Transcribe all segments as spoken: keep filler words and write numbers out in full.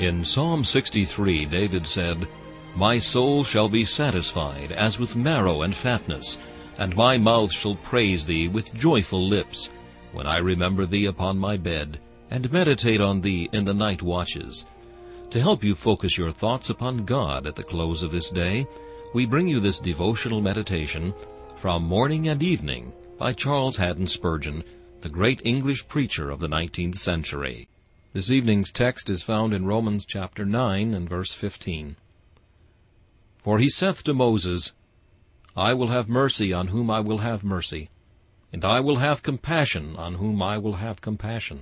In Psalm sixty-three, David said, "My soul shall be satisfied as with marrow and fatness, and my mouth shall praise thee with joyful lips, when I remember thee upon my bed, and meditate on thee in the night watches." To help you focus your thoughts upon God at the close of this day, we bring you this devotional meditation from Morning and Evening by Charles Haddon Spurgeon, the great English preacher of the nineteenth century. This evening's text is found in Romans chapter nine and verse fifteen. For he saith to Moses, I will have mercy on whom I will have mercy, and I will have compassion on whom I will have compassion.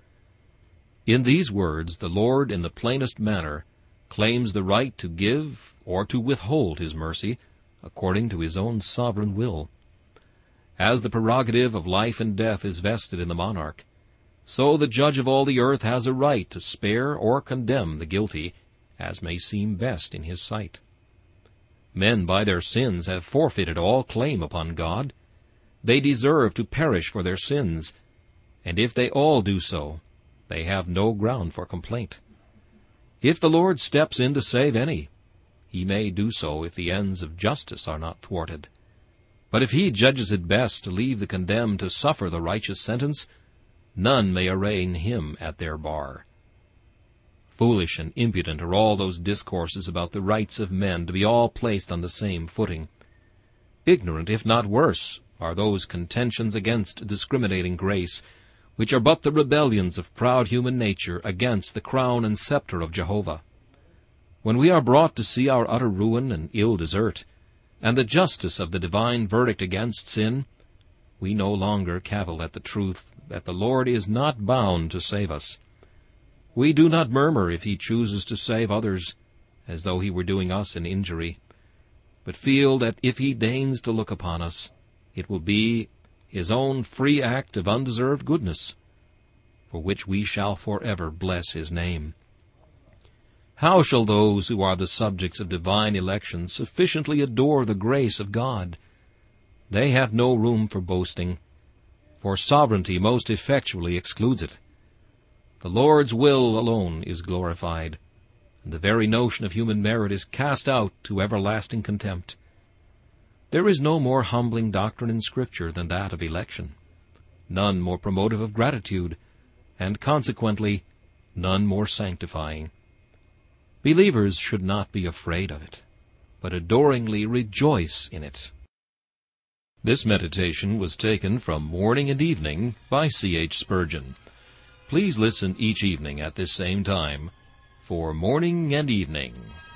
In these words the Lord, in the plainest manner, claims the right to give or to withhold his mercy according to his own sovereign will. As the prerogative of life and death is vested in the monarch, so the judge of all the earth has a right to spare or condemn the guilty, as may seem best in his sight. Men by their sins have forfeited all claim upon God. They deserve to perish for their sins, and if they all do so, they have no ground for complaint. If the Lord steps in to save any, he may do so if the ends of justice are not thwarted. But if he judges it best to leave the condemned to suffer the righteous sentence, none may arraign him at their bar. Foolish and impudent are all those discourses about the rights of men to be all placed on the same footing. Ignorant, if not worse, are those contentions against discriminating grace, which are but the rebellions of proud human nature against the crown and scepter of Jehovah. When we are brought to see our utter ruin and ill desert, and the justice of the divine verdict against sin, we no longer cavil at the truth that the Lord is not bound to save us. We do not murmur if he chooses to save others, as though he were doing us an injury, but feel that if he deigns to look upon us, it will be his own free act of undeserved goodness, for which we shall forever bless his name. How shall those who are the subjects of divine election sufficiently adore the grace of God? They have no room for boasting, for sovereignty most effectually excludes it. The Lord's will alone is glorified, and the very notion of human merit is cast out to everlasting contempt. There is no more humbling doctrine in Scripture than that of election, none more promotive of gratitude, and consequently none more sanctifying. Believers should not be afraid of it, but adoringly rejoice in it. This meditation was taken from Morning and Evening by C H Spurgeon. Please listen each evening at this same time for Morning and Evening.